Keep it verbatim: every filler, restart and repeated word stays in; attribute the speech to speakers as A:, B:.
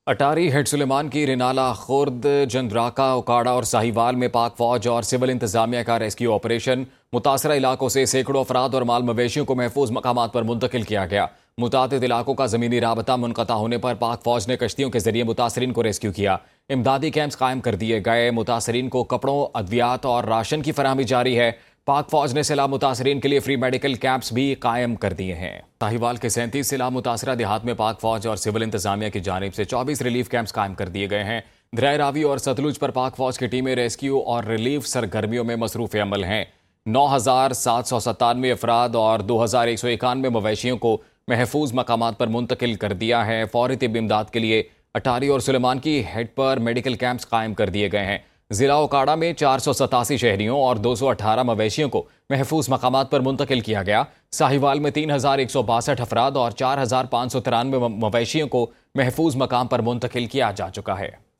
A: अटारी head Suleman की रिनाला खुर्द जंद्राका उकाड़ा और साहिवाल में पाक फौज और सिविल इंतजामिया का रेस्क्यू ऑपरेशन। मुतासरा इलाकों से सैकड़ों अफराद और माल मवेशियों को महफूज मकामात पर मुंतकिल किया गया। मुतादिद इलाकों का जमीनी राबता मुनक़ता होने पर पाक फौज ने कश्तियों के जरिए मुतासरीन को रेस्क्यू किया। इमदादी कैंप्स कायम कर दिए गए। मुतासरीन को कपड़ों, अद्वियात और राशन की फराहमी जारी है। पाक फौज ने सैलाब मुतासरीन के लिए फ्री मेडिकल कैंप्स भी कायम कर दिए हैं। साहिवाल के सैंतीस सैलाब मुतासरा देहात में पाक फौज और सिविल इंतजामिया की जानिब से चौबीस रिलीफ कैंप्स कायम कर दिए गए हैं। दरियाए रावी और सतलुज पर पाक फौज की टीमें रेस्क्यू और रिलीफ सरगर्मियों में मसरूफ अमल हैं। नौ हजार सात सौ सत्तानवे अफराद और दो हजार एक सौ इक्यानवे मवेशियों को महफूज मकामात पर मुंतकिल कर दिया है। फौरी तिब इमदाद के लिए अटारी और सुलेमान की हेड पर मेडिकल कैंप्स कायम कर दिए गए हैं। जिला उकाड़ा में चार सौ सतासी शहरियों और दो सौ अठारह मवेशियों को महफूज मकामात पर मुंतकिल किया गया। साहिवाल में तीन हजार एक सौ बासठ अफराद और चार हजार पाँच सौ तिरानवे मवेशियों को महफूज मकाम पर मुंतकिल किया जा चुका है।